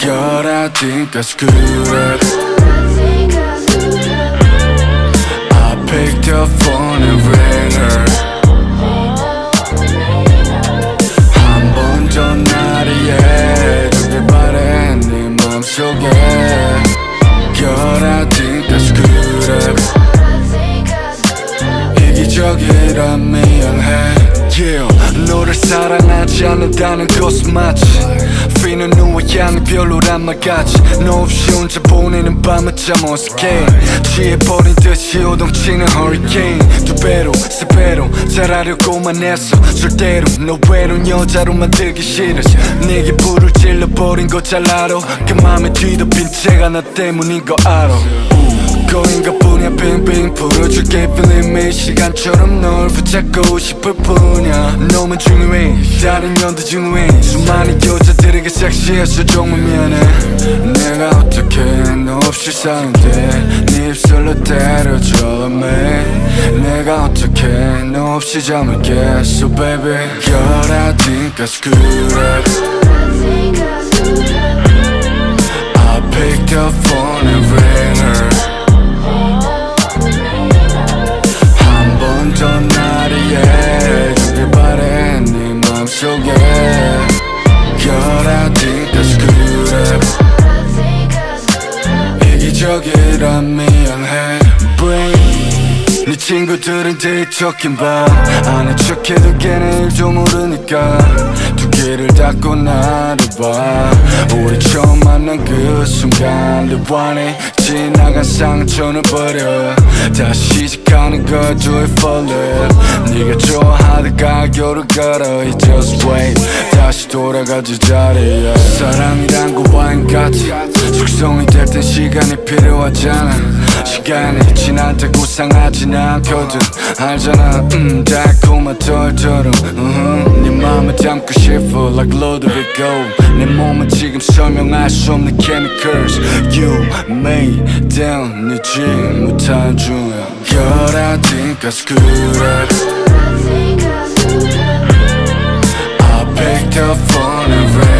God, I think I screwed up. I picked up phone and rang her. 한 번 전화리에 두길 바래 네 맘속에. God, I think I screwed up. 이기적이라 미안해. Yeah, 너를 사랑하지 않는다는 것은 맞지. 피는 누워 향이 별로란 말 같지. 너 없이 혼자 보내는 밤은 참 어색해. 취해버린 듯이 요동치는 허리케인. 두 배로 세 배로 잘하려고만 했어. 절대로 너 외로운 여자로 만들기 싫었어. 네게 불을 질러버린 거 잘 알아. 그 맘에 뒤덮인 채가 나 때문인 거 알아. 거인가 뿐이야 빙빙 풀어줄게 feeling me. 시간처럼 널 붙잡고 싶을 뿐이야. 너만 중요해 다른 년도 중요해. 수많은 여자들에게 섹시해서 정말 미안해. 내가 어떻게 너 없이 사는데 네 입술로 때려줘 me. 내가 어떻게 너 없이 잠을 깨. So baby God, I think I screwed up. I picked up phone and rang her. 전화리에 두길 바래 네 맘속에. God, I think I screwed up. 이기적이라 미안해. Brain 네 친구들은 뒤척인 밤 아는 척해도 걔네 일도 모르니까 두 귀를 닫고 나를 봐. 우리 처음 만난 그 순간 르완에 지나간 상처는 버려. 다시 시작하는 걸 do it for love. 네가 좋아하다가 겨를 걸어. You just wait 다시 돌아가지 자리에. 사랑이란 거 와인같이 숙성이 될 땐 시간이 필요하잖아. 시간이 지난다고 상하진 않거든 알잖아. 달콤한 털처럼 네 맘을 담고 싶어 like Ludovico. 내 몸은 지금 설명할 수 없는 chemicals. You made them 늦지 못한 중이야. God, I think I screwed up. I picked up phone and read